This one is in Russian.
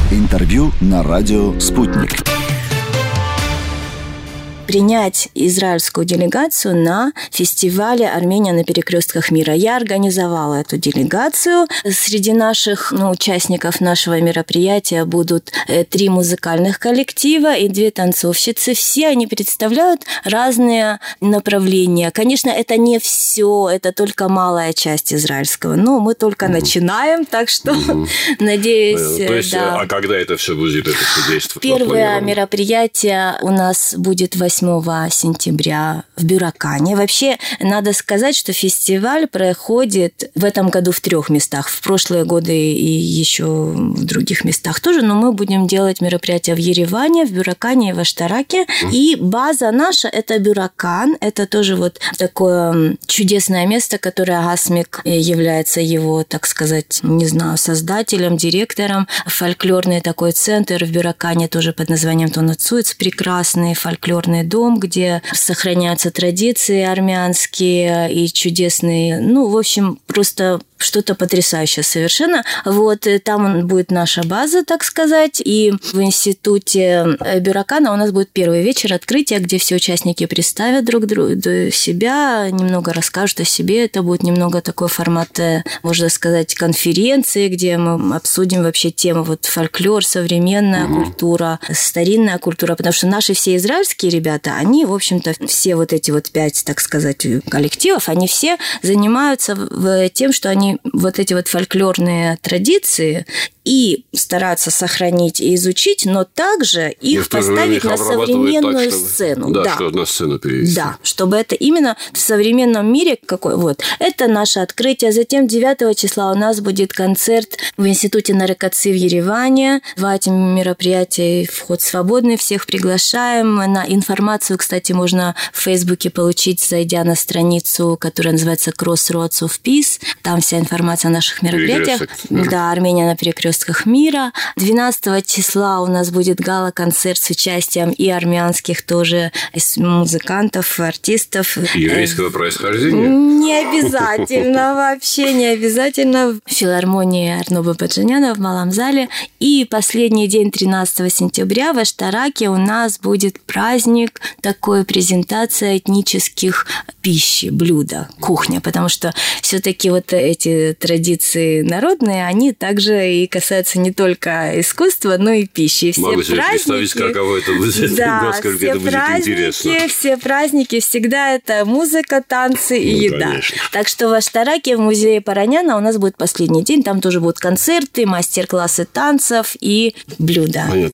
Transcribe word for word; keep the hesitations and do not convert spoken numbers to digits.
Интервью на радио «Спутник». Принять израильскую делегацию на фестивале «Армения на перекрестках мира». Я организовала эту делегацию. Среди наших ну, участников нашего мероприятия будут э, три музыкальных коллектива и две танцовщицы. Все они представляют разные направления. Конечно, это не все, это только малая часть израильского. Но мы только mm-hmm. начинаем, так что, mm-hmm. надеюсь... То есть, да. А когда это все будет, это все действовать? Первое мероприятие у нас будет восьмого сентября в Бюракане. Вообще, надо сказать, что фестиваль проходит в этом году в трех местах. В прошлые годы и еще в других местах тоже, но мы будем делать мероприятия в Ереване, в Бюракане и в Аштараке. И база наша – это Бюракан. Это тоже вот такое чудесное место, которое Гасмик является его, так сказать, не знаю, создателем, директором. Фольклорный такой центр в Бюракане тоже под названием Тонацуиц. Прекрасный фольклорный дом, где сохраняются традиции армянские и чудесные, ну, в общем, просто что-то потрясающее совершенно. Вот, там будет наша база, так сказать, и в институте Бюракана у нас будет первый вечер открытия, где все участники представят друг друга себя, немного расскажут о себе. Это будет немного такой формат, можно сказать, конференции, где мы обсудим вообще тему вот фольклор, современная mm-hmm. культура, старинная культура, потому что наши все израильские ребята, они, в общем-то, все вот эти вот пять, так сказать, коллективов, они все занимаются тем, что они вот эти вот фольклорные традиции и стараться сохранить и изучить, но также их но поставить на современную так, чтобы, сцену. Да, да, что на сцену перевести. Да, чтобы это именно в современном мире какой вот. Это наше открытие. Затем девятого числа у нас будет концерт в Институте Нарекоци в Ереване. Два эти мероприятия, вход свободный, всех приглашаем. На информацию, кстати, можно в Фейсбуке получить, зайдя на страницу, которая называется Crossroads of Peace. Там вся информация о наших мероприятиях. Да, Армения на перекрестках мира. двенадцатого числа у нас будет гала-концерт с участием и армянских тоже музыкантов, артистов. Еврейского происхождения? Не обязательно, вообще не обязательно. В филармонии Арноба Баджаняна в Малом зале. И последний день, тринадцатого сентября, в Аштараке у нас будет праздник, такой презентация этнических пищи, блюда, кухня, потому что все-таки вот эти традиции народные, они также и касаются не только искусства, но и пищи. И все Могу себе праздники, представить, каково это будет, да, насколько все это будет праздники, интересно. Все праздники всегда это музыка, танцы и ну, еда. Конечно. Так что в Аштараке, в музее Параняна у нас будет последний день, там тоже будут концерты, мастер-классы танцев и блюда. Понятно.